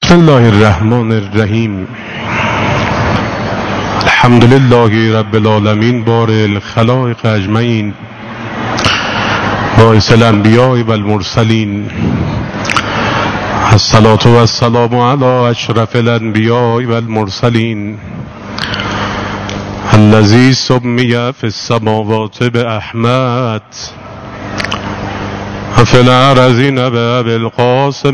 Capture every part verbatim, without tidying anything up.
بسم الله الرحمن الرحیم. الحمد لله رب العالمین بار الخلائق اجمعین باعث الانبیاء و المرسلین. الصلاة و السلام علی اشرف الانبیاء و المرسلین الذی سمی فی السماوات باحمد و فی الارضین بابی القاسم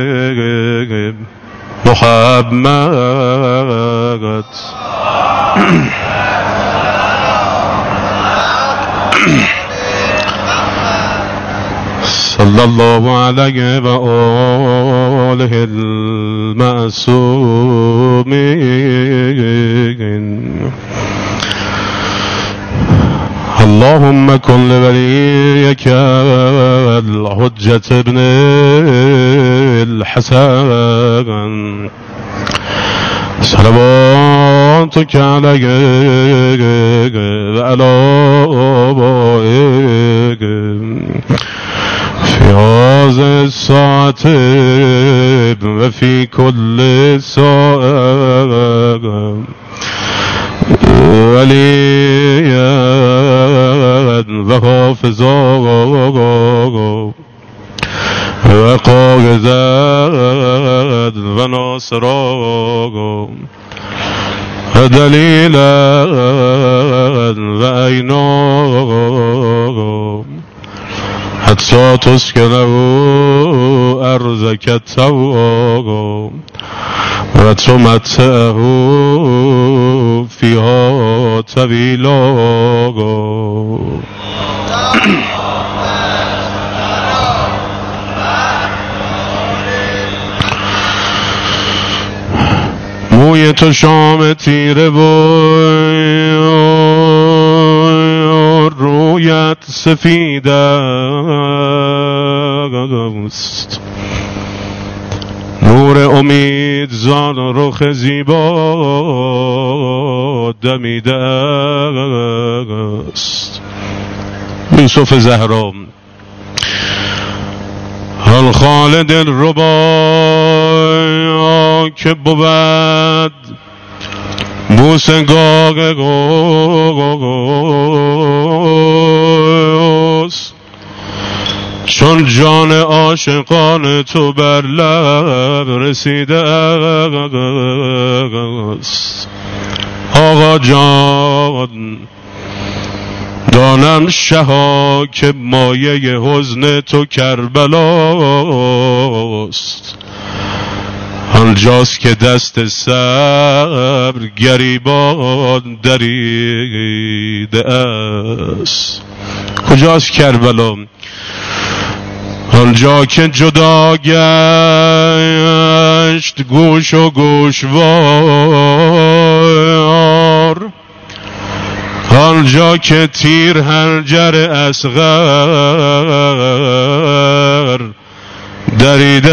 محمد. صلی الله علیه و آله المعصومین. اللهم کن لولیک الحجة ابن الحسن صلواتک علیه و علی آبائک فی هذه الساعة و فی کل ساعة ولیا و حافظا و قائدا و ناصرا و دلیلا و عینا حتی تسکنه ارضک طوعا و تمتعه فیها طویلا. موی تو شام تیره و رویت سفید است، نور امید زان رخ زیبا دمیده است. یوسف زهرا. حال خالد الربا که بود بوسگاه گوست، چون جان عاشقان تو بر لب رسیده است. آقا جان دانم شها که مایه حزن تو کربلاست، آنجاست که دست صبر گریبان دریده است. کجاست کربلا؟ آنجا که جدا گشت گوش و گوشوار، آنجا که تیر هنجر اصغر دریده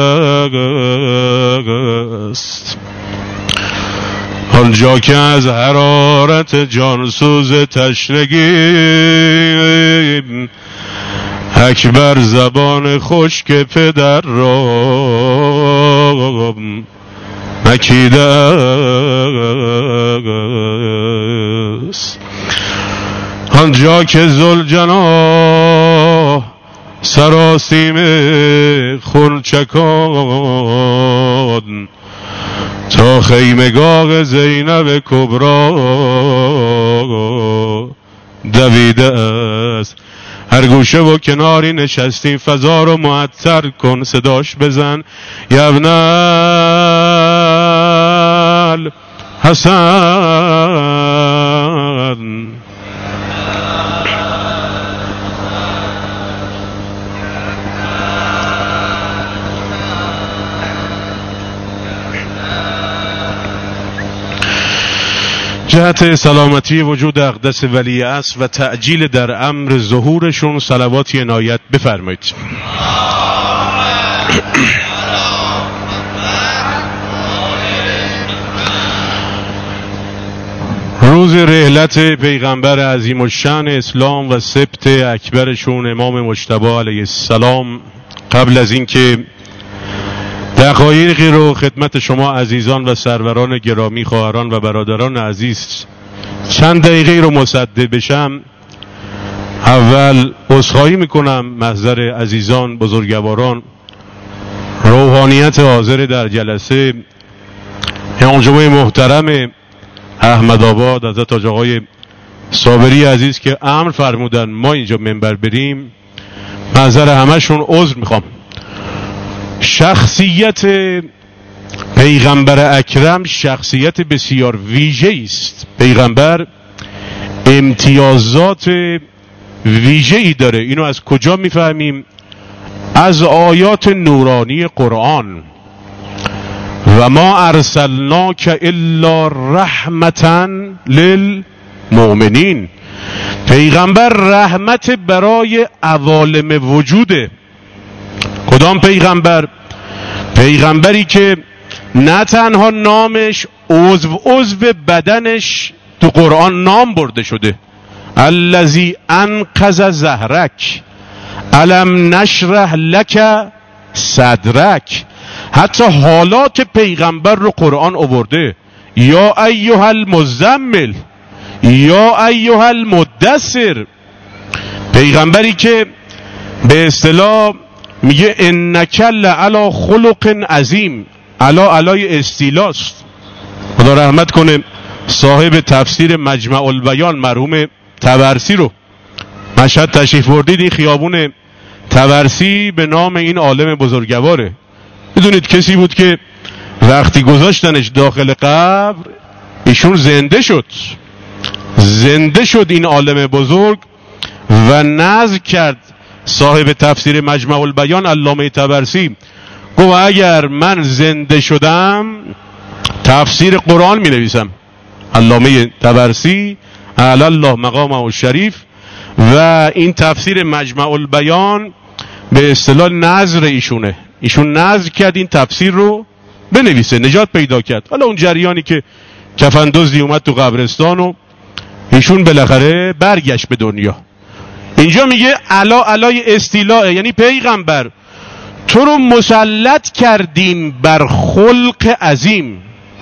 است. آنجا که از حرارت جانسوز تشنگی اکبر زبان خشک پدر را مکیده است. آنجا که ذوالجناح سراسیم خونچکان تا خیمگاه زینب کبری دویده است. هر گوشه و کناری نشستی فضا رو معطر کن، صداش بزن یبنال حسن. جهت سلامتی وجود اقدس ولی عصر و تعجیل در امر ظهورشون صلواتی عنایت بفرمایید. روز رحلت پیغمبر عظیم الشأن اسلام و سبت اکبرشون امام مجتبی علیه السلام، قبل از اینکه دقایقی رو خدمت شما عزیزان و سروران گرامی، خواهران و برادران عزیز چند دقیقه رو مصدق بشم. اول عذرخواهی میکنم محضر عزیزان، بزرگواران، روحانیت حاضر در جلسه، انجمن محترم احمدآباد، حضرت حاج آقای صابری عزیز که امر فرمودن ما اینجا منبر بریم. محضر همشون عذر میخوام. شخصیت پیغمبر اکرم شخصیت بسیار ویژه‌ای است. پیغمبر امتیازات ویژه‌ای داره. اینو از کجا میفهمیم؟ از آیات نورانی قرآن. و ما ارسلناک الا رحمتا للمؤمنین. پیغمبر رحمت برای عوالم وجوده. کدام پیغمبر؟ پیغمبری که نه تنها نامش عضو عضو بدنش تو قرآن نام برده شده، الذی انقذ ظهرک الم نشرح لک صدرک. حتی حالات پیغمبر رو قرآن آورده. یا ایها المزمل، یا ایها المدثر. پیغمبری که به اصطلاح میگه انک لعلی خلق عظیم. علا علای استیلاست. خدا رحمت کنه صاحب تفسیر مجمع البیان مرحوم طبرسی رو. مشهد تشریف بردید، این خیابون طبرسی به نام این عالم بزرگواره. میدونید کسی بود که وقتی گذاشتنش داخل قبر ایشون زنده شد. زنده شد این عالم بزرگ و نذر کرد صاحب تفسیر مجمع البیان علامه طبرسی. گفت اگر من زنده شدم تفسیر قرآن می نویسم. علامه طبرسی اعلی الله مقامه الشریف. و این تفسیر مجمع البیان به اصطلاح نذر ایشونه. ایشون نذر کرد این تفسیر رو بنویسه، نجات پیدا کرد. حالا اون جریانی که کفن دزدی اومد تو قبرستان و ایشون بالاخره برگشت به دنیا. اینجا میگه علا علای استیلاء، یعنی پیغمبر تو رو مسلط کردیم بر خلق عظیم.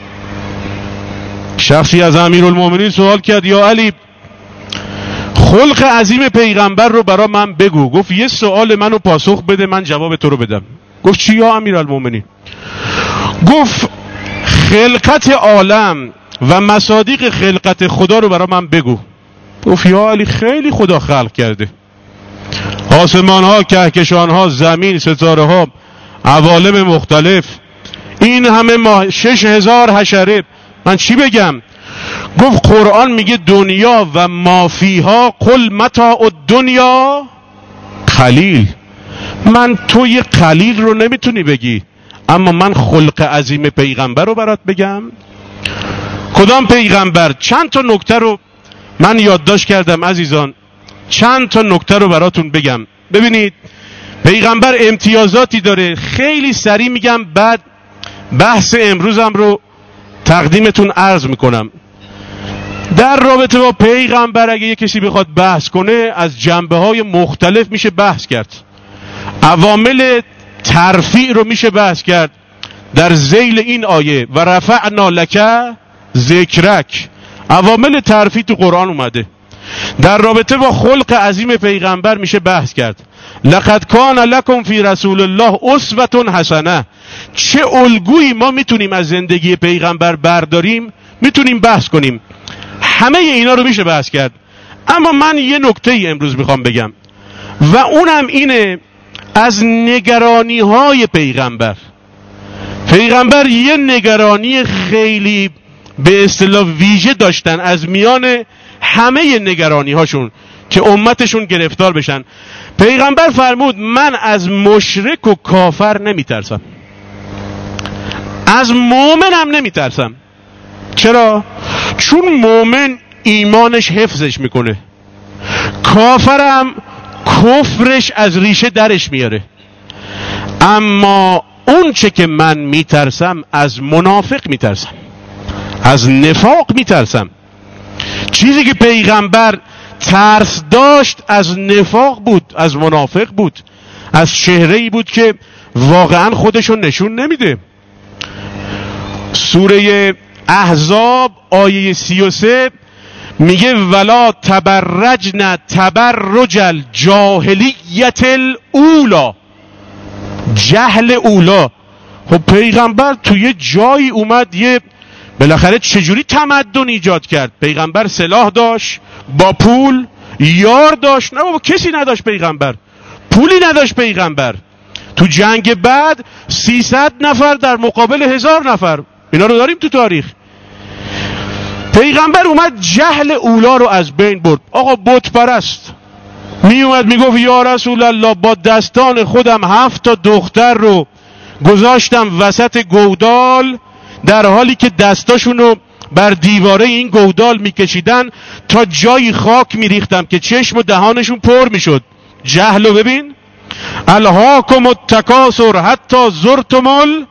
شخصی از امیرالمومنین سوال کرد یا علی خلق عظیم پیغمبر رو برا من بگو. گفت یه سوال منو پاسخ بده من جواب تو رو بدم. گفت چی یا امیرالمومنین؟ گفت خلقت عالم و مصادیق خلقت خدا رو برا من بگو. گفت یا علی خیلی خدا خلق کرده، آسمان ها، کهکشان ها، زمین، ستاره ها، عوالم مختلف، این همه ما شش هزار حشره، من چی بگم؟ گفت قرآن میگه دنیا و مافیها قل متاع الدنیا قلیل. من تو یه قلیل رو نمیتونی بگی، اما من خلق عظیم پیغمبر رو برات بگم. کدام پیغمبر؟ چند تا نکته رو من یادداشت کردم عزیزان، چند تا نکته رو براتون بگم. ببینید پیغمبر امتیازاتی داره، خیلی سریع میگم، بعد بحث امروزم رو تقدیمتون عرض میکنم. در رابطه با پیغمبر اگه یه کسی بخواد بحث کنه از جنبه های مختلف میشه بحث کرد. عوامل ترفیع رو میشه بحث کرد در ذیل این آیه و رفعنا لک ذکرک. عوامل ترفیع تو قرآن اومده. در رابطه با خلق عظیم پیغمبر میشه بحث کرد. لقد کان لکم فی رسول الله اسوة حسنه. چه الگویی ما میتونیم از زندگی پیغمبر برداریم، میتونیم بحث کنیم. همه اینا رو میشه بحث کرد. اما من یه نکته ای امروز میخوام بگم و اونم اینه، از نگرانی های پیغمبر. پیغمبر یه نگرانی خیلی به اصطلاح ویژه داشتن از میان همه نگرانی هاشون که امتشون گرفتار بشن. پیغمبر فرمود من از مشرک و کافر نمیترسم، از مؤمنم نمیترسم. چرا؟ چون مؤمن ایمانش حفظش میکنه، کافرم کفرش از ریشه درش میاره. اما اون چه که من میترسم از منافق میترسم، از نفاق میترسم. چیزی که پیغمبر ترس داشت از نفاق بود، از منافق بود، از چهره‌ای بود که واقعا خودشو نشون نمیده. سوره احزاب آیه سی و سه میگه ولا تبرجن تبرج الجاهلیت الاولا، جهل اولا. خب پیغمبر توی جایی اومد یه بالاخره چجوری تمدن ایجاد کرد؟ پیغمبر سلاح داشت، با پول، یار داشت؟ نه بابا، کسی نداشت پیغمبر، پولی نداشت پیغمبر. تو جنگ بعد سیصد نفر در مقابل هزار نفر، اینا رو داریم تو تاریخ. پیغمبر اومد جهل اولا رو از بین برد. آقا بت پرست می اومد میگفت یا رسول الله با دستان خودم هفت تا دختر رو گذاشتم وسط گودال، در حالی که دستاشونو بر دیواره این گودال میکشیدن تا جایی خاک میریختم که چشم و دهانشون پر میشد. جهلو ببین. الهاکم التکاثر حتی زرتم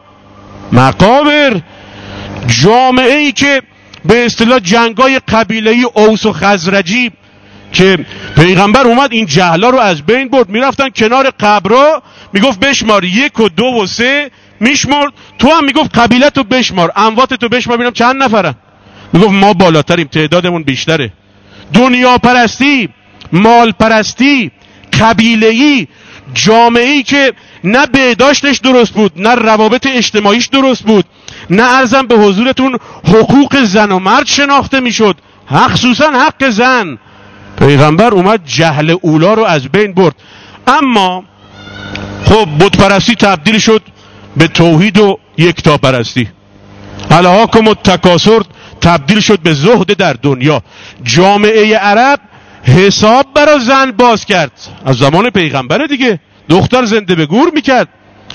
المقابر. جامعه ای که به اصطلاح جنگای قبیله‌ای اوس و خزرجی که پیغمبر اومد این جهلا رو از بین برد، میرفتن کنار قبرها میگفت بشمار، یک و دو و سه میشمرد. تو هم میگفت قبیلتو بشمار، امواتتو بشمار ببینم چند نفرن. میگفت ما بالاتریم، تعدادمون بیشتره. دنیا پرستی، مال پرستی، قبیله‌ای، جامعه‌ای که نه بهداشتش درست بود، نه روابط اجتماعیش درست بود، نه ارزم به حضورتون حقوق زن و مرد شناخته میشد، خصوصا حق زن. پیغمبر اومد جهل اولا رو از بین برد. اما خب بت پرستی تبدیل شد به توحید و یکتا پرستی. الهاکم التکاثر تبدیل شد به زهد در دنیا. جامعه عرب حساب برای زن باز کرد از زمان پیغمبر دیگه، دختر زنده به گور میکرد.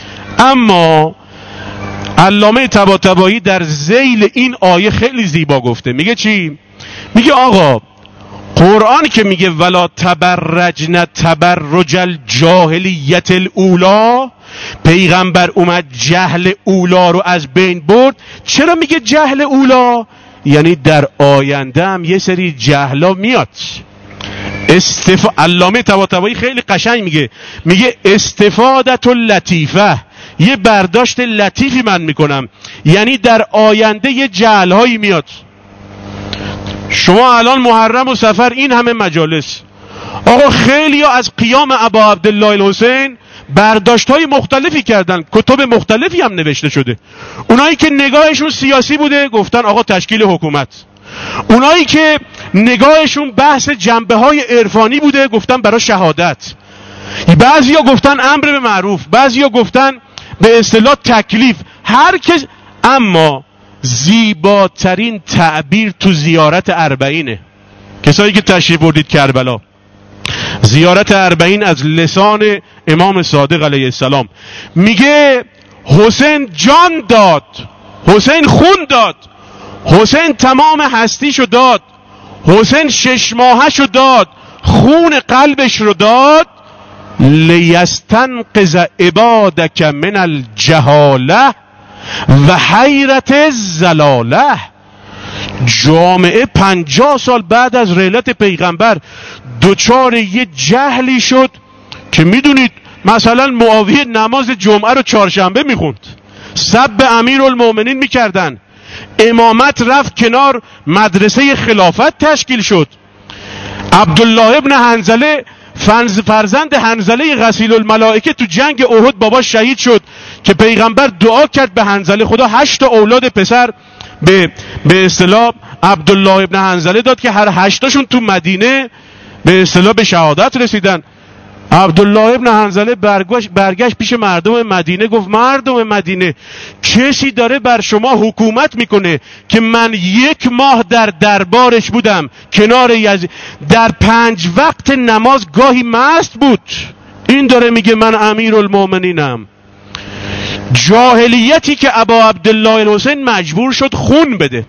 اما علامه طباطبایی در ذیل این آیه خیلی زیبا گفته. میگه چی؟ میگه آقا قرآن که میگه ولا تبرجن تبرج الجاهلیت الاولا، پیغمبر اومد جهل اولا رو از بین برد. چرا میگه جهل اولا؟ یعنی در آینده هم یه سری جهلا میاد. استف... علامه طباطبایی خیلی قشنگ میگه، میگه استفادت اللطیفه، یه برداشت لطیفی من میکنم، یعنی در آینده یه جهلهایی میاد. شما الان محرم و سفر این همه مجالس، آقا خیلی ها از قیام ابا عبدالله الحسین برداشت های مختلفی کردن، کتب مختلفی هم نوشته شده. اونایی که نگاهشون سیاسی بوده گفتن آقا تشکیل حکومت، اونایی که نگاهشون بحث جنبه های عرفانی بوده گفتن برای شهادت، بعضی ها گفتن امر به معروف، بعضی ها گفتن به اصطلاح تکلیف، هر کس. اما زیباترین تعبیر تو زیارت اربعینه. کسایی که تشریف بردید کربلا، زیارت اربعین از لسان امام صادق علیه السلام میگه حسین جان داد، حسین خون داد، حسین تمام هستیشو داد، حسین شش ماهشو داد، خون قلبش رو داد، لیستنقذ عبادک من الجهاله و حیرت الزلاله. جامعه پنجاه سال بعد از رحلت پیغمبر دوچار یه جهلی شد که میدونید مثلا معاویه نماز جمعه رو چهارشنبه میخوند، سب امیرالمومنین میکردن، امامت رفت کنار، مدرسه خلافت تشکیل شد. عبدالله ابن حنظله فرزند حنظله غسیل الملائکه تو جنگ احد بابا شهید شد که پیغمبر دعا کرد به حنظله، خدا هشت اولاد پسر به به اصطلاح عبدالله ابن حنظله داد که هر هشتاشون تو مدینه به اصطلاح به شهادت رسیدن. عبدالله ابن حنظله برگشت برگشت پیش مردم مدینه، گفت مردم مدینه، کسی داره بر شما حکومت میکنه که من یک ماه در دربارش بودم کنار یزید، در پنج وقت نماز گاهی مست بود، این داره میگه من امیرالمومنینم. جاهلیتی که ابا عبدالله الحسین مجبور شد خون بده.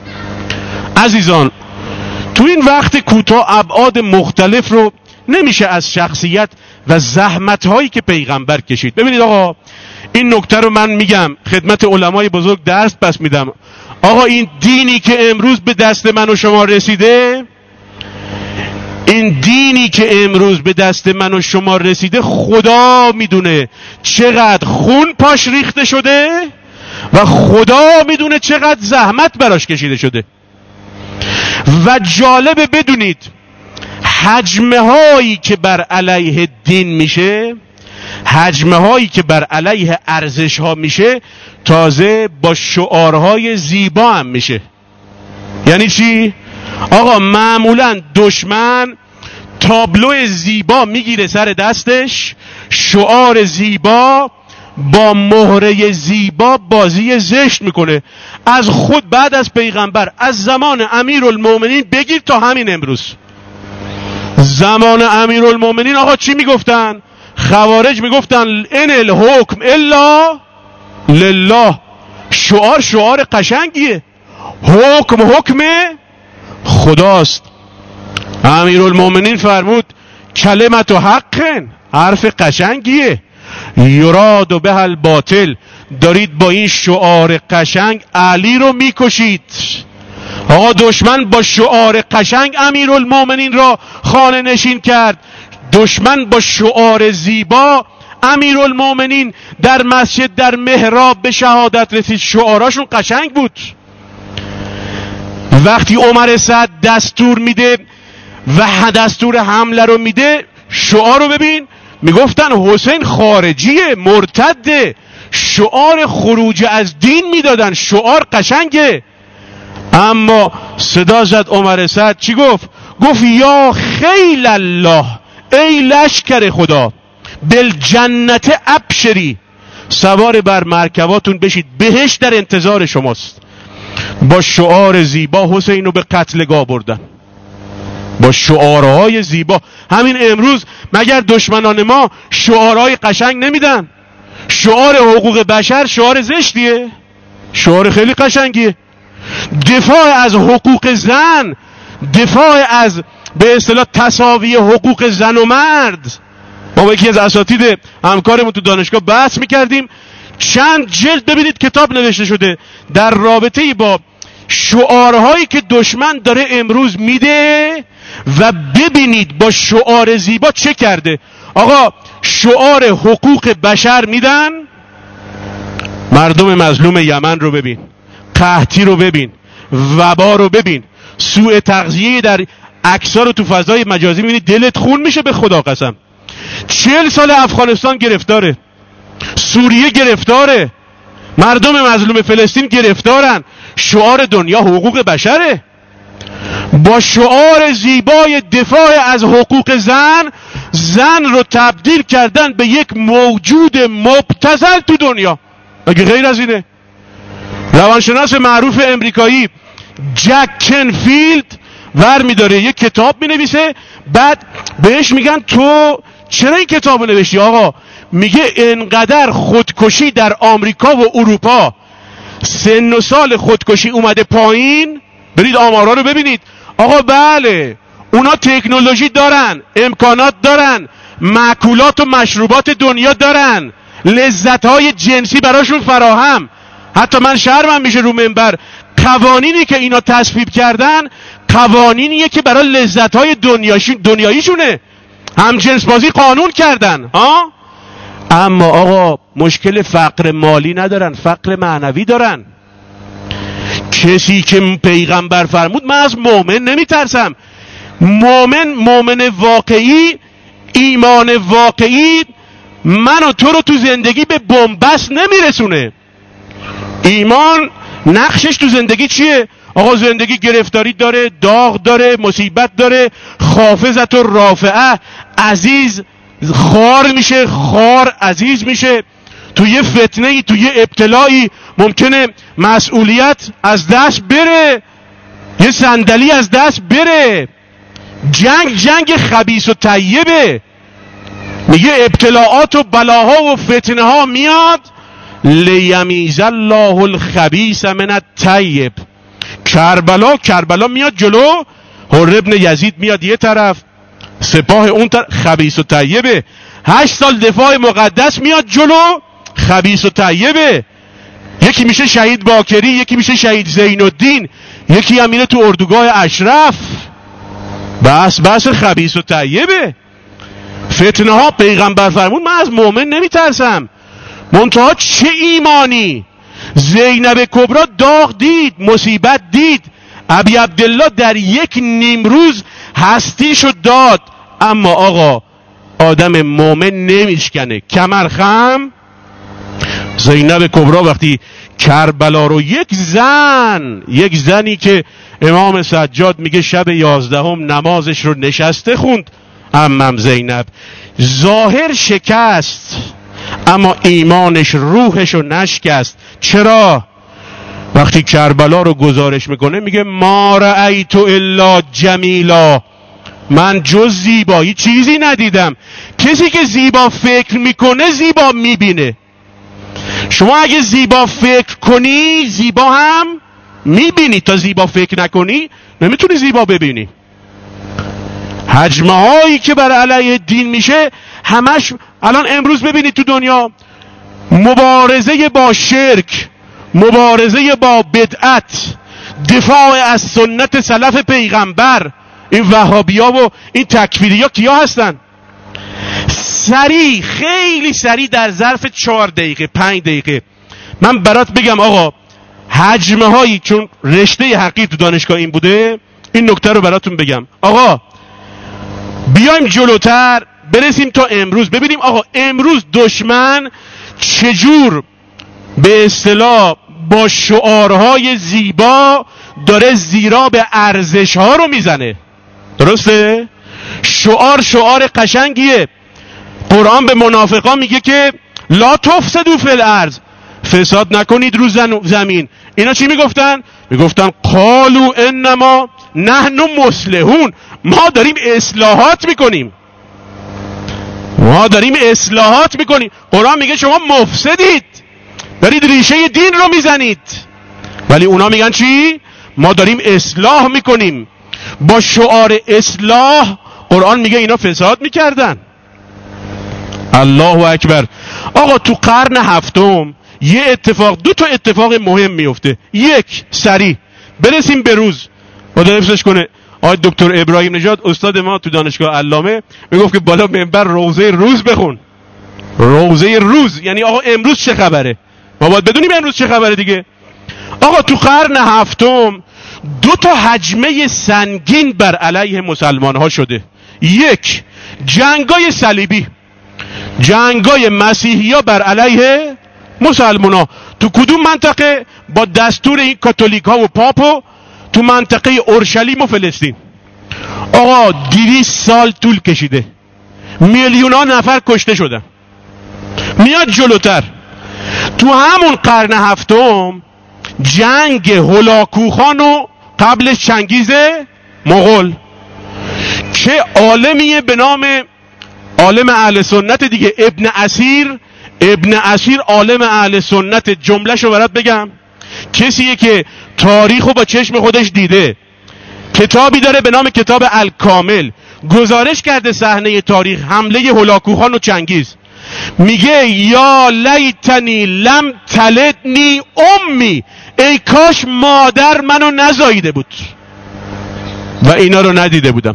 عزیزان تو این وقت کوتاه ابعاد مختلف رو نمیشه از شخصیت و زحمت هایی که پیغمبر کشید. ببینید آقا این نکته رو من میگم خدمت علمای بزرگ، درس پس میدم. آقا این دینی که امروز به دست من و شما رسیده این دینی که امروز به دست من و شما رسیده، خدا میدونه چقدر خون پاش ریخته شده و خدا میدونه چقدر زحمت براش کشیده شده. و جالبه بدونید حجمه هایی که بر علیه دین میشه، حجمه هایی که بر علیه ارزش ها میشه، تازه با شعارهای زیبا هم میشه. یعنی چی؟ آقا معمولا دشمن تابلو زیبا میگیره سر دستش، شعار زیبا با مهره زیبا بازی زشت میکنه. از خود بعد از پیغمبر، از زمان امیرالمومنین بگیر تا همین امروز. زمان امیرالمومنین آقا چی میگفتن؟ خوارج میگفتن ان الحکم الا لله. شعار شعار قشنگیه، حکم حکم خداست. امیرالمومنین فرمود کلمت و حقن، حرف قشنگیه، یراد و به الباطل، دارید با این شعار قشنگ علی رو میکشید. آقا دشمن با شعار قشنگ امیرالمومنین را خانه نشین کرد. دشمن با شعار زیبا امیرالمومنین در مسجد در محراب به شهادت رسید. شعاراشون قشنگ بود. وقتی عمر سعد دستور میده و دستور حمله رو میده، شعار رو ببین، میگفتن حسین خارجیه، مرتده. شعار خروج از دین میدادن، شعار قشنگه. اما صدا زد عمر سعد، چی گفت؟ گفت یا خیل الله، ای لشکر خدا، بالجنت ابشری، سوار بر مرکباتون بشید، بهشت در انتظار شماست. با شعار زیبا حسین رو به قتلگاه بردن، با شعارهای زیبا. همین امروز مگر دشمنان ما شعارهای قشنگ نمیدن؟ شعار حقوق بشر شعار زشتیه؟ شعار خیلی قشنگیه. دفاع از حقوق زن، دفاع از به اصطلاح تساوی حقوق زن و مرد. ما با یکی از اساتید همکارمون تو دانشگاه بحث میکردیم، چند جلد ببینید کتاب نوشته شده در رابطه با شعارهایی که دشمن داره امروز میده و ببینید با شعار زیبا چه کرده. آقا شعار حقوق بشر میدن، مردم مظلوم یمن رو ببین، قحطی رو ببین، وبا رو ببین، سوء تغذیه در عکس‌ها رو تو فضای مجازی میبینی، دلت خون میشه به خدا قسم. چهل سال افغانستان گرفتاره، سوریه گرفتاره، مردم مظلوم فلسطین گرفتارن. شعار دنیا حقوق بشره. با شعار زیبای دفاع از حقوق زن، زن رو تبدیل کردن به یک موجود مبتذل تو دنیا. اگه غیر از اینه؟ روانشناس معروف امریکایی جک کنفیلد ور میداره یک کتاب مینویسه، بعد بهش میگن تو چرا این کتابو نوشتی آقا؟ میگه انقدر خودکشی در آمریکا و اروپا، سن و سال خودکشی اومده پایین. برید آمارا رو ببینید آقا. بله اونا تکنولوژی دارن، امکانات دارن، مأکولات و مشروبات دنیا دارن، لذت‌های جنسی براشون فراهم. حتی من شرمم میشه رو منبر، قوانینی که اینا تصویب کردن قوانینیه که برای لذت‌های دنیاییشونه. هم جنس بازی قانون کردن ها. اما آقا مشکل فقر مالی ندارن، فقر معنوی دارن. کسی که پیغمبر فرمود من از مؤمن نمیترسم. مؤمن، مؤمن واقعی، ایمان واقعی من و تو رو تو زندگی به بنبست نمیرسونه. ایمان نقشش تو زندگی چیه؟ آقا زندگی گرفتاری داره، داغ داره، مصیبت داره، خافضت و رافعه، عزیز خار میشه، خار عزیز میشه. تو یه فتنه‌ای، تو یه ابتلایی ممکنه مسئولیت از دست بره، یه صندلی از دست بره. جنگ جنگ خبیث و طیبه. میگه ابتلاعات و بلاها و فتنه ها میاد لیمیز الله الخبیث من الطیب. کربلا کربلا میاد جلو، حر ابن یزید میاد یه طرف، سپاه اون طرف، خبیث و طیبه. هشت سال دفاع مقدس میاد جلو، خبیث و طیبه. یکی میشه شهید باکری، یکی میشه شهید زین الدین، یکی هم میره تو اردوگاه اشرف. بس بس خبیث و طیبه. فتنه ها پیغمبر فرمود من از مؤمن نمیترسم. منتها چه ایمانی. زینب کبرا داغ دید، مصیبت دید، ابی عبدالله در یک نیم روز هستیشو داد، اما آقا آدم مؤمن نمیشکنه. کمر خم. زینب کبرا وقتی کربلا رو یک زن یک زنی که امام سجاد میگه شب یازدهم نمازش رو نشسته خوند، عمم زینب ظاهر شکست اما ایمانش روحش رو نشکست. چرا؟ وقتی کربلا رو گزارش میکنه میگه ما رأیت الا جمیلا، من جز زیبایی چیزی ندیدم. کسی که زیبا فکر میکنه زیبا میبینه. شما اگه زیبا فکر کنی زیبا هم میبینی، تا زیبا فکر نکنی نمیتونی زیبا ببینی. هجمه هایی که بر علیه دین میشه همش الان امروز ببینید تو دنیا مبارزه با شرک، مبارزه با بدعت، دفاع از سنت سلف پیغمبر. این وهابیا و این تکفیریا کیا هستن؟ سریع، خیلی سریع در ظرف چهار دقیقه پنج دقیقه من برات بگم آقا هجمه هایی، چون رشته حقیقی تو دانشگاه این بوده، این نکته رو براتون بگم. آقا بیایم جلوتر برسیم تا امروز، ببینیم آقا امروز دشمن چجور به اصطلاح با شعارهای زیبا داره زیرا به ارزش ها رو میزنه. درسته؟ شعار شعار قشنگیه. قرآن به منافقان میگه که لا تفسدوا فی الارض، فساد نکنید رو زمین. اینا چی میگفتن؟ میگفتن قالوا انما نحن مصلحون، ما داریم اصلاحات میکنیم، ما داریم اصلاحات میکنیم. قرآن میگه شما مفسدید، دارید ریشه دین رو میزنید. ولی اونا میگن چی؟ ما داریم اصلاح میکنیم. با شعار اصلاح قرآن میگه اینا فساد میکردن. الله اکبر. آقا تو قرن هفتم یه اتفاق، دو تا اتفاق مهم میفته. یک، سریع برسیم به روز، خدا حفظش کنه آقای دکتر ابراهیم نژاد استاد ما تو دانشگاه علامه میگفت که بالا منبر روزه روز بخون. روزه روز یعنی آقا امروز چه خبره، ما باید بدونیم امروز چه خبره دیگه. آقا تو قرن هفتم دو تا هجمه سنگین بر علیه مسلمان ها شده. یک، جنگای صلیبی، جنگای مسیحی ها بر علیه مسلمان ها. تو کدوم منطقه؟ با دستور این کاتولیک ها و پاپو تو منطقه اورشلیم و فلسطین. آقا دویست سال طول کشیده، میلیون ها نفر کشته شدن. میاد جلوتر تو همون قرن هفتم جنگ هولاکوخان و قبلش چنگیز مغول که عالمیه به نام عالم اهل سنت دیگه، ابن اسیر. ابن اسیر عالم اهل سنت، جمله‌شو برات بگم، کسیه که تاریخو با چشم خودش دیده، کتابی داره به نام کتاب الکامل، گزارش کرده صحنه تاریخ حمله هولاکوخان و چنگیز. میگه یا لیتنی لم تلدنی امی، ای کاش مادر منو نزاییده بود و اینا رو ندیده بودم.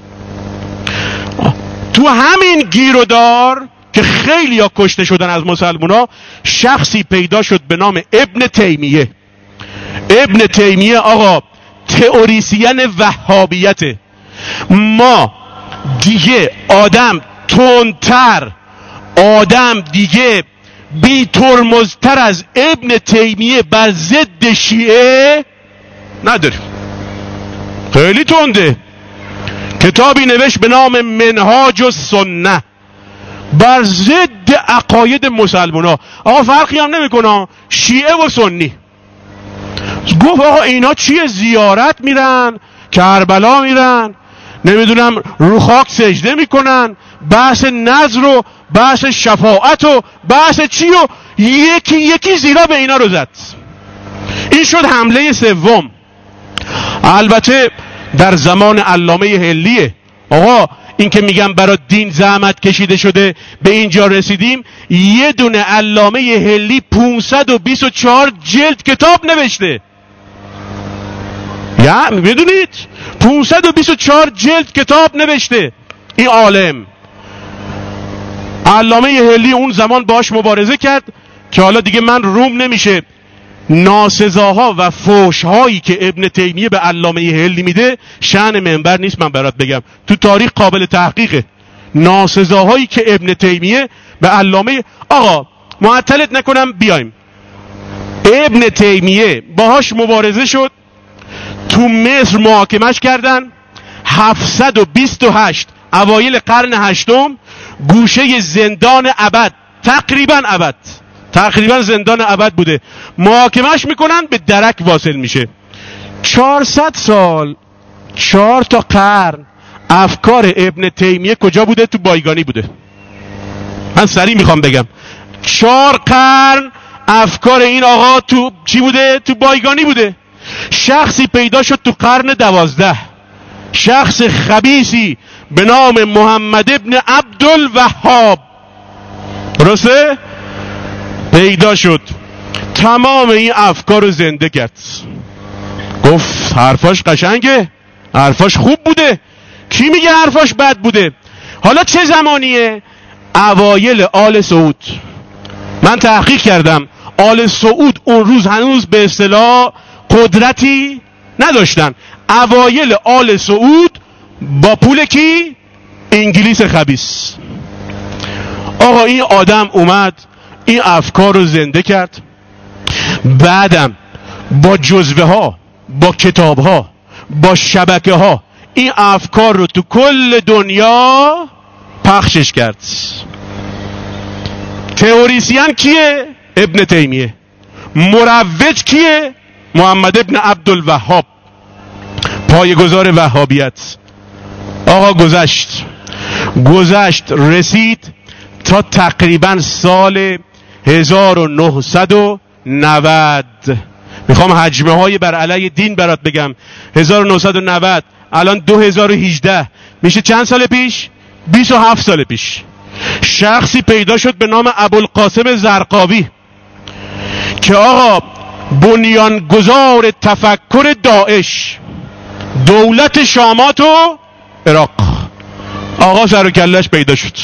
تو همین گیرودار که خیلی ها کشته شدن از مسلمان ها، شخصی پیدا شد به نام ابن تیمیه. ابن تیمیه آقا تئوریسین وهابیته. ما دیگه آدم تندتر، آدم دیگه بی ترمزتر از ابن تیمیه بر ضد شیعه نداریم. خیلی تنده. کتابی نوشت به نام منهاج السنه بر ضد عقاید مسلمان ها. آقا فرقی هم نمیکنه شیعه و سنی. گفت آقا اینا چیه؟ زیارت میرن، کربلا میرن، نمیدونم رو خاک سجده میکنن، بحث نذر و بحث شفاعت و بحث چی و یکی یکی زیرا به اینا رو زد. این شد حمله سوم. البته در زمان علامه حلیه. آقا این که میگم برای دین زحمت کشیده شده به اینجا رسیدیم، یه دونه علامه حلی پانصد و بیست و چهار جلد کتاب نوشته. یا میدونید پانصد و بیست و چهار جلد کتاب نوشته این عالم. علامه حلی اون زمان باش مبارزه کرد که حالا دیگه من روم نمیشه ناسزاها و فحش‌هایی که ابن تیمیه به علامه حلی میده شأن منبر نیست من برات بگم، تو تاریخ قابل تحقیقه. ناسزاهایی که ابن تیمیه به علامه، آقا معطلت نکنم بیایم، ابن تیمیه باهاش مبارزه شد، تو مصر محاکمش کردن، هفتصد و بیست و هشت اوایل قرن هشتم گوشه زندان ابد، تقریبا ابد، تقریبا زندان ابد بوده، محاکمش میکنن به درک واصل میشه. چهارصد سال، چهار تا قرن افکار ابن تیمیه کجا بوده؟ تو بایگانی بوده. من سریع میخوام بگم چهار قرن افکار این آقا تو چی بوده؟ تو بایگانی بوده. شخصی پیدا شد تو قرن دوازده، شخص خبیثی به نام محمد ابن عبدالوهاب، درسته؟ پیدا شد، تمام این افکار رو زنده کرد. گفت حرفاش قشنگه، حرفاش خوب بوده. کی میگه حرفاش بد بوده؟ حالا چه زمانیه؟ اوایل آل سعود. من تحقیق کردم، آل سعود اون روز هنوز به اصطلاح قدرتی نداشتن. اوایل آل سعود با پول کی؟ انگلیس خبیث. آقا این آدم اومد این افکار رو زنده کرد، بعدم با جزوه ها، با کتاب ها، با شبکه ها این افکار رو تو کل دنیا پخشش کرد. تئوریسین کیه؟ ابن تیمیه. مروج کیه؟ محمد ابن عبدالوهاب، پایه‌گذار وهابیت. آقا گذشت گذشت رسید تا تقریبا سال هزار و نهصد و نود. میخوام حجمه های بر علیه دین برات بگم. هزار و نهصد و نود الان دو هزار و هجده میشه چند سال پیش؟ بیست و هفت سال پیش. شخصی پیدا شد به نام ابوالقاسم زرقاوی که آقا بنیانگذار تفکر داعش، دولت شامات و عراق. آقا سر و کلش پیدا شد.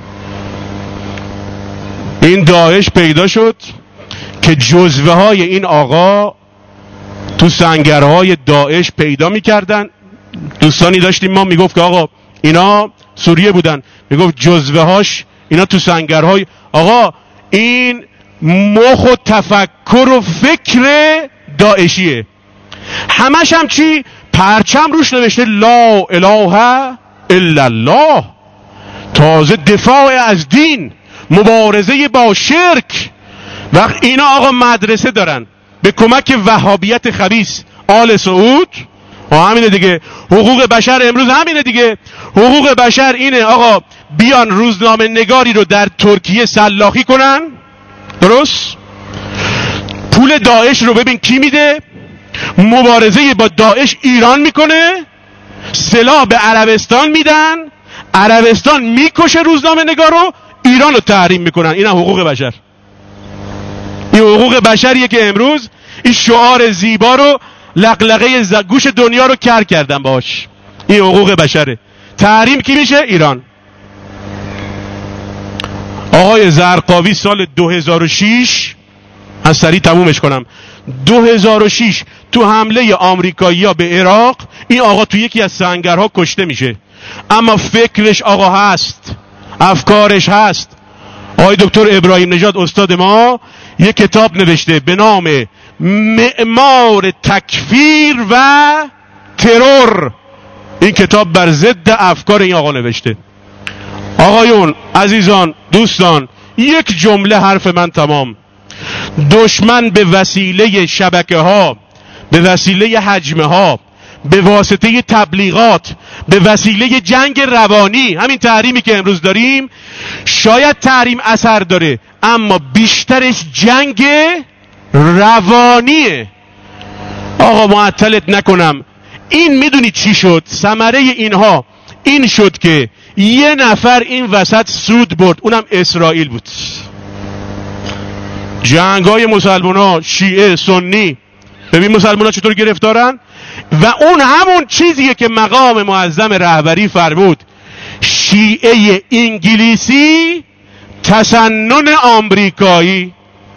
این داعش پیدا شد که جزوه های این آقا تو سنگرهای داعش پیدا میکردن. دوستانی داشتیم ما میگفت که آقا اینا سوریه بودن، میگفت جزوه هاش اینا تو سنگرهای. آقا این مخ و تفکر و فکر داعشیه. همش هم چی؟ پرچم روش نوشته لا اله الا الله، تازه دفاع از دین، مبارزه با شرک. وقت اینا آقا مدرسه دارن به کمک وهابیت خبیث آل سعود و همینه دیگه. حقوق بشر امروز همینه دیگه. حقوق بشر اینه آقا بیان روزنامه نگاری رو در ترکیه سلاخی کنن، درست؟ پول داعش رو ببین کی میده؟ مبارزه با داعش ایران میکنه، سلاح به عربستان میدن، عربستان میکشه روزنامه نگار رو، ایران رو تحریم میکنن. این حقوق بشر. این حقوق بشریه که امروز این شعار زیبا رو لقلقه ز... گوش دنیا رو کر کردن باش. این حقوق بشره. تحریم کی میشه؟ ایران. آقای زرقاوی سال دو هزار و شش، از سریع تمومش کنم، دو هزار و شش تو حمله آمریکایی‌ها به عراق این آقا تو یکی از سنگرها کشته میشه. اما فکرش آقا هست، افکارش هست. آقای دکتر ابراهیم نژاد استاد ما یک کتاب نوشته به نام معمار تکفیر و ترور. این کتاب بر ضد افکار این آقا نوشته. آقایون، عزیزان، دوستان، یک جمله حرف من تمام. دشمن به وسیله شبکه ها، به وسیله حجمه ها، به واسطه تبلیغات، به وسیله جنگ روانی، همین تحریمی که امروز داریم، شاید تحریم اثر داره اما بیشترش جنگ روانیه. آقا معطلت نکنم، این میدونی چی شد؟ ثمره اینها این شد که یه نفر این وسط سود برد، اونم اسرائیل بود. جنگای مسلمان ها، شیعه سنی، ببین مسلمان ها چطور گرفتارن. و اون همون چیزیه که مقام معظم رهبری فرمود، شیعه انگلیسی تسنن آمریکایی.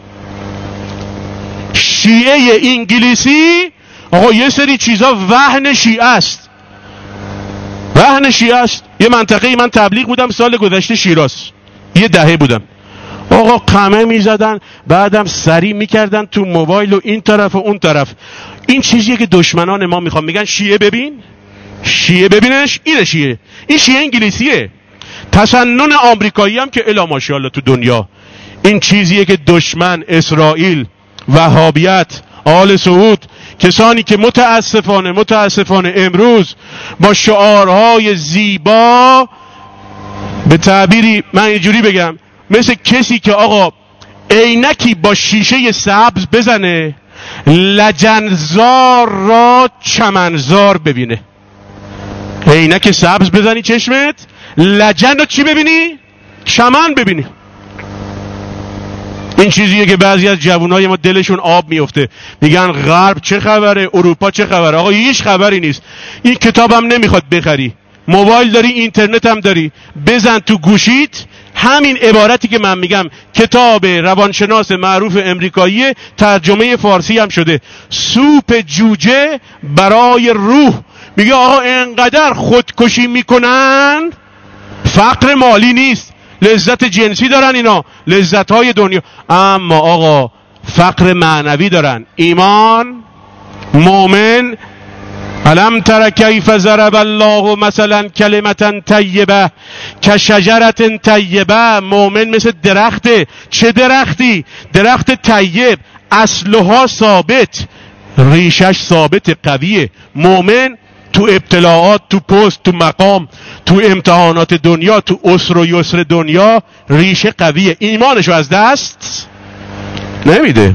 شیعه انگلیسی آقا یه سری چیزا وهن شیعه است، وهن شیعه است. یه منطقه من تبلیغ بودم سال گذشته شیراز، یه دهه بودم، آقا قمه میزدن بعدم سری میکردن تو موبایل و این طرف و اون طرف. این چیزیه که دشمنان ما میخوان، میگن شیعه ببین، شیعه ببینش، اینه شیعه، این شیعه انگلیسیه. تسنن آمریکایی هم که الا ماشاءالله تو دنیا. این چیزیه که دشمن اسرائیل، وهابیت، آل سعود، کسانی که متاسفانه متاسفانه امروز با شعارهای زیبا، به تعبیری من اینجوری بگم، مثل کسی که آقا عینکی با شیشه سبز بزنه لجنزار را چمنزار ببینه. عینک سبز بزنی چشمت، لجن رو چی ببینی؟ چمن ببینی. این چیزیه که بعضی از جوانای ما دلشون آب میفته، میگن غرب چه خبره، اروپا چه خبره. آقا هیچ خبری نیست. این کتابم نمیخواد بخری، موبایل داری، اینترنت هم داری، بزن تو گوشیت همین عبارتی که من میگم، کتاب روانشناس معروف امریکایی، ترجمه فارسی هم شده، سوپ جوجه برای روح. میگه آقا انقدر خودکشی میکنن، فقر مالی نیست، لذت جنسی دارن اینا، لذت های دنیا، اما آقا فقر معنوی دارن. ایمان، مومن، الم تر کیف ضرب الله مثلا کلمة طیبه کشجرة طیبه. مومن مثل درخته. چه درختی؟ درخت طیب، اصلها ثابت، ریشش ثابت قویه. مومن تو ابتلاعات، تو پست، تو مقام، تو امتحانات دنیا، تو عسر و یسر دنیا ریشه قویه، ایمانشو از دست نمیده.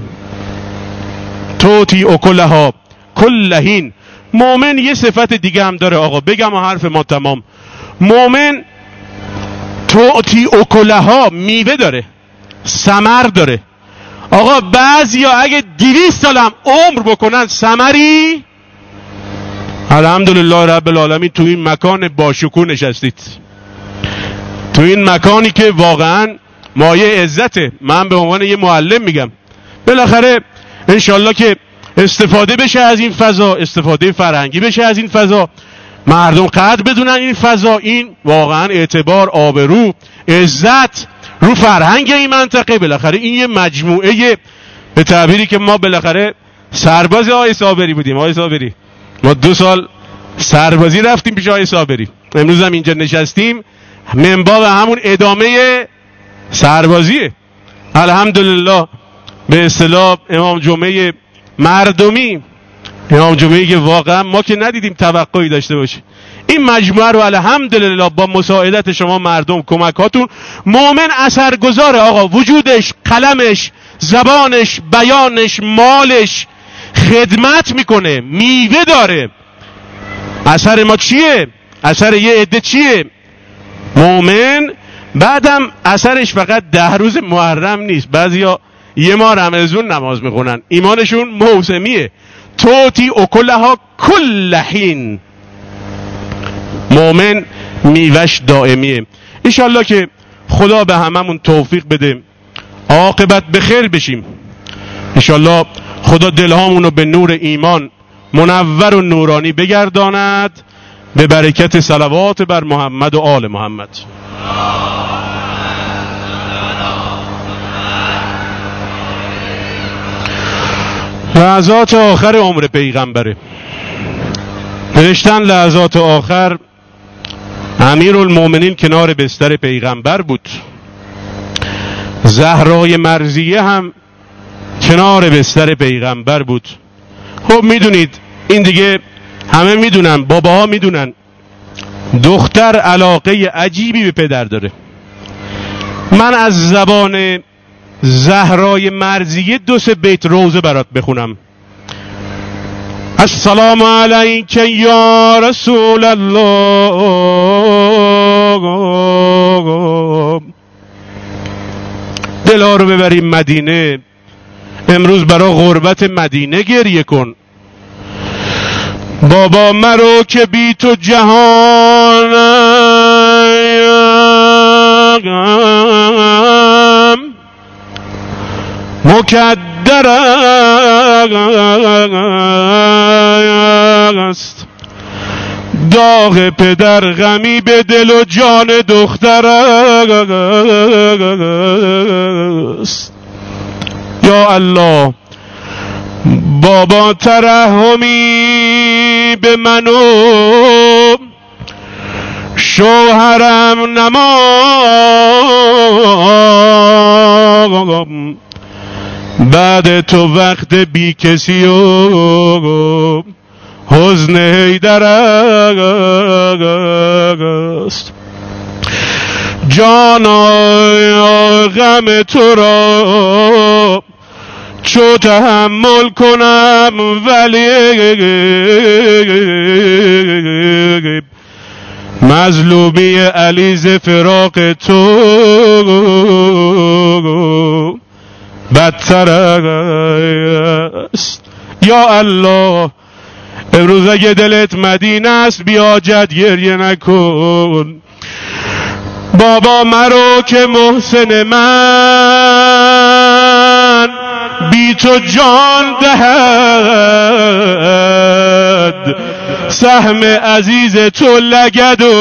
توتی اکلها کلهین. مومن یه صفت دیگه هم داره آقا، بگم و حرف ما تمام. مومن توتی اکلها میوه داره، ثمر داره. آقا بعضیا اگه دویست سالم عمر بکنن ثمری، الحمدلله رب العالمین تو این مکان باشکوه نشستید، تو این مکانی که واقعا مایه عزته. من به عنوان یه معلم میگم بالاخره انشالله که استفاده بشه از این فضا، استفاده فرهنگی بشه از این فضا، مردم قدر بدونن این فضا، این واقعا اعتبار، آبرو، عزت رو فرهنگ این منطقه. بالاخره این یه مجموعه، به تعبیری که ما بالاخره سرباز آقای صابری بودیم. آقای صابری ما دو سال سربازی رفتیم پیش آقای صابری، امروز هم اینجا نشستیم، منبع همون ادامه سربازیه. الحمدلله به اصطلاح امام جمعه مردمی، امام جمعه‌ای که واقعا ما که ندیدیم توقعی داشته باشه. این مجموعه رو الحمدلله با مساعدت شما مردم، کمکاتون، مومن اثرگذاره آقا. وجودش، قلمش، زبانش، بیانش، مالش خدمت میکنه، میوه داره. اثر ما چیه؟ اثر یه عده چیه؟ مومن. بعدم اثرش فقط ده روز محرم نیست، بعضیا یه ماه رمضان نماز میخونن، ایمانشون موسمیه. توتی اکلها کل حین. مومن میوش دائمیه. انشالله که خدا به هممون توفیق بده عاقبت به خیر بشیم. انشالله خدا دلهامونو به نور ایمان منور و نورانی بگرداند، به برکت صلوات بر محمد و آل محمد. لحظات آخر عمر پیغمبره، نوشتن لحظات آخر امیرالمومنین کنار بستر پیغمبر بود، زهرای مرضیه هم کنار بستر پیغمبر بود. خب میدونید این دیگه همه میدونن، باباها میدونن، دختر علاقه عجیبی به پدر داره. من از زبان زهرای مرضیه دو سه بیت روزه برات بخونم. السلام علیک یا رسول الله، دلا رو ببریم مدینه، امروز برای غربت مدینه گریه کن. بابا مرو که بی تو جهانم مکدر است، داغ پدر غمی به دل و جان دختر است. یا الله بابا ترحمی به من و شوهرم نما، بعد تو وقت بی کسی و حزن حیدر است. جانا غم تو را چو تحمل کنم، ولی مظلومی علی ز فراق تو بدتر است. یا الله امروز اگه دلت مدینه است بیا جد گریه نکن. بابا مرو که محسن من بی تو جان دهد، سهم عزیز تو لگد و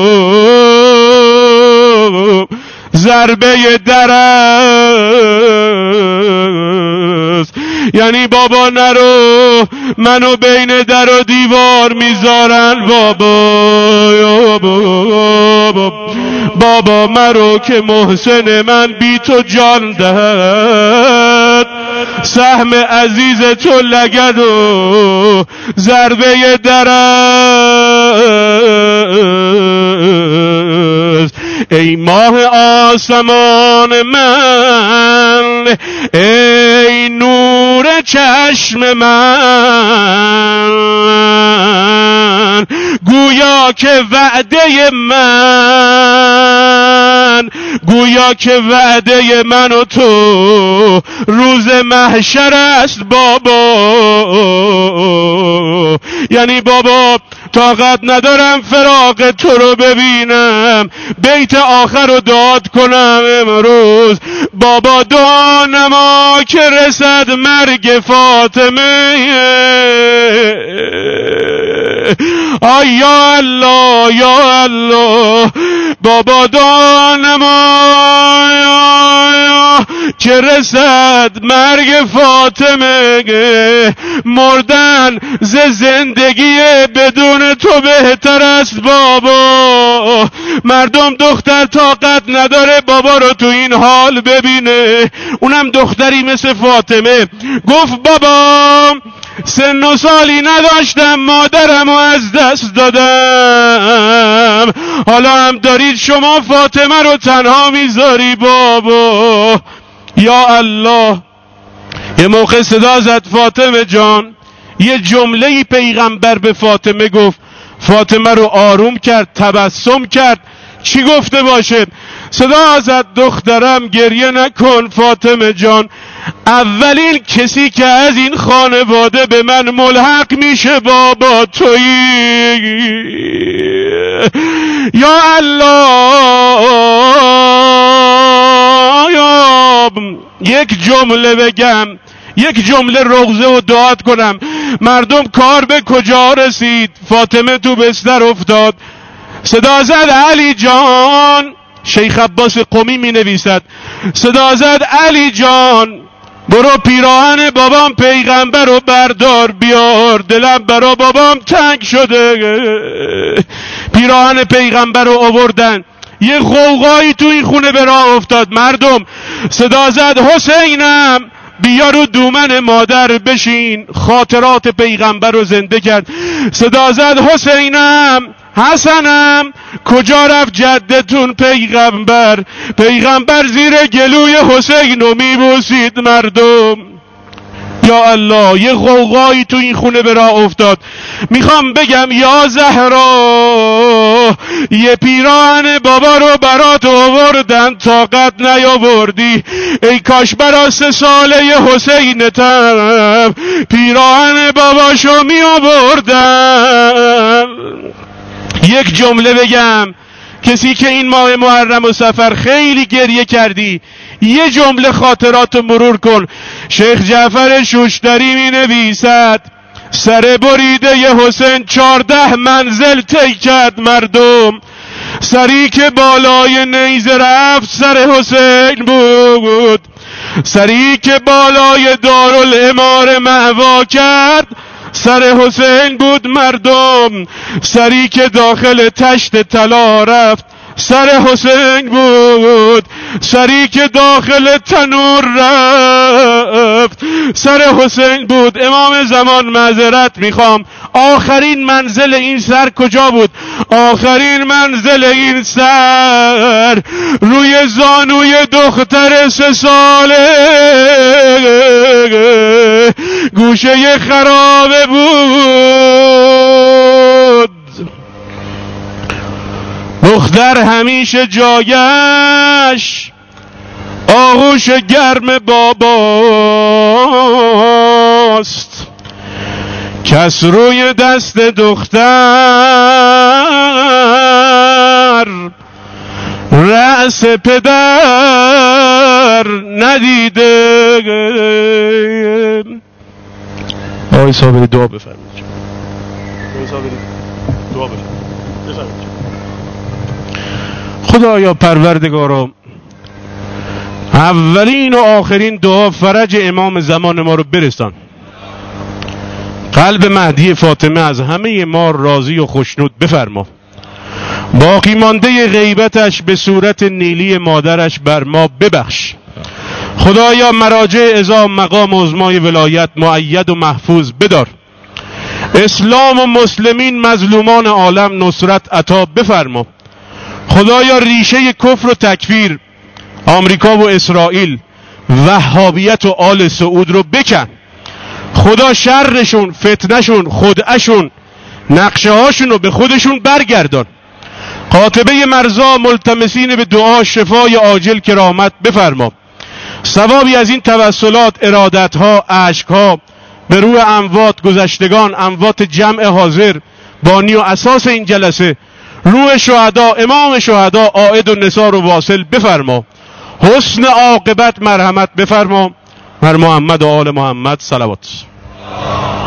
ضربه در است. یعنی بابا نرو، منو بین در و دیوار میذارن بابا. بابا بابا مرو که محسن من بی تو جان دهد، سهم عزیز تو لگد و ضربه در است. ای ماه آسمان من، ای نور چشم من، گویا که وعده من، گویا که وعده من و تو روز محشر است بابا. یعنی بابا طاقت ندارم فراق تو رو ببینم، بیت آخر رو داد کنم امروز. بابا دعا نما که رسد مرگ فاطمه. آی یا الله یا الله بابا دعا نما که رسد مرگ فاطمه. مردن ز زندگی بدون تو بهتر است بابا. مردم دختر طاقت نداره بابا رو تو این حال ببینه، اونم دختری مثل فاطمه. گفت بابا سن و سالی نداشتم، مادرم رو از دست دادم، حالا هم دارید شما فاطمه رو تنها میذاری بابا. یا الله یه موقع صدا زد فاطمه جان، یه جمله‌ای پیغمبر به فاطمه گفت، فاطمه رو آروم کرد، تبسم کرد. چی گفته باشه؟ صدا زد دخترم گریه نکن فاطمه جان، اولین کسی که از این خانواده به من ملحق میشه بابا تویی. یا الله یا یک جمله بگم، یک جمله رغزه و دعات کنم. مردم کار به کجا رسید؟ فاطمه تو بستر افتاد، صدا زد علی جان. شیخ عباس قمی می نویسد صدا زد علی جان برو پیراهن بابام پیغمبر رو بردار بیار، دلم برا بابام تنگ شده. پیراهن پیغمبر رو آوردن، یه غوغایی تو این خونه به راه افتاد. مردم صدا زد حسینم بیا رو دومن مادر بشین، خاطرات پیغمبر رو زنده کرد. صدا زد حسینم حسنم کجا رفت جدتون پیغمبر؟ پیغمبر زیر گلوی حسین رو میبوسید. مردم یا الله یه غوغایی تو این خونه به راه افتاد. میخوام بگم یا زهرا یه پیراهن بابا رو برات آوردن طاقت نیاوردی، ای کاش برا سه ساله حسینتم پیراهن باباشو می آوردن. یک جمله بگم، کسی که این ماه محرم و سفر خیلی گریه کردی یه جمله خاطرات مرور کن. شیخ جعفر شوشتری می نویسد سر بریده ی حسین چارده منزل طی کرد مردم، سری که بالای نیزه رفت سر حسین بود، سری که بالای دارالاماره مأوا کرد سر حسین بود مردم، سری که داخل تشت طلا رفت سر حسین بود، سری که داخل تنور رفت سر حسین بود. امام زمان معذرت میخوام، آخرین منزل این سر کجا بود؟ آخرین منزل این سر روی زانوی دختر سه ساله گوشه خرابه بود. دختر همیشه جایش آغوش گرم باباست، کس روی دست دختر رأس پدر ندیده. آقای صابری دعا بفرمایید. آقای صابری دعا بفرمایید. خدایا پروردگارا، اولین و آخرین دعا فرج امام زمان ما رو برسان. قلب مهدی فاطمه از همه ما راضی و خوشنود بفرما. باقی مانده غیبتش به صورت نیلی مادرش بر ما ببخش. خدایا مراجع عظام مقام عظمای ولایت مؤید و محفوظ بدار. اسلام و مسلمین مظلومان عالم نصرت عطا بفرما. خدایا ریشه کفر و تکفیر آمریکا و اسرائیل، وهابیت و آل سعود رو بکن. خدا شرشون، فتنشون، خدعشون، نقشه هاشون رو به خودشون برگردان. قاطبه مرزا ملتمسین به دعا شفای عاجل کرامت بفرما. ثوابی از این توسلات، ارادتها، عشقها به روح اموات گذشتگان، اموات جمع حاضر، بانی و اساس این جلسه، روح شهدا، امام شهدا عائد و نثار و واصل بفرما. حسن عاقبت مرحمت بفرما. بر محمد و آل محمد صلوات.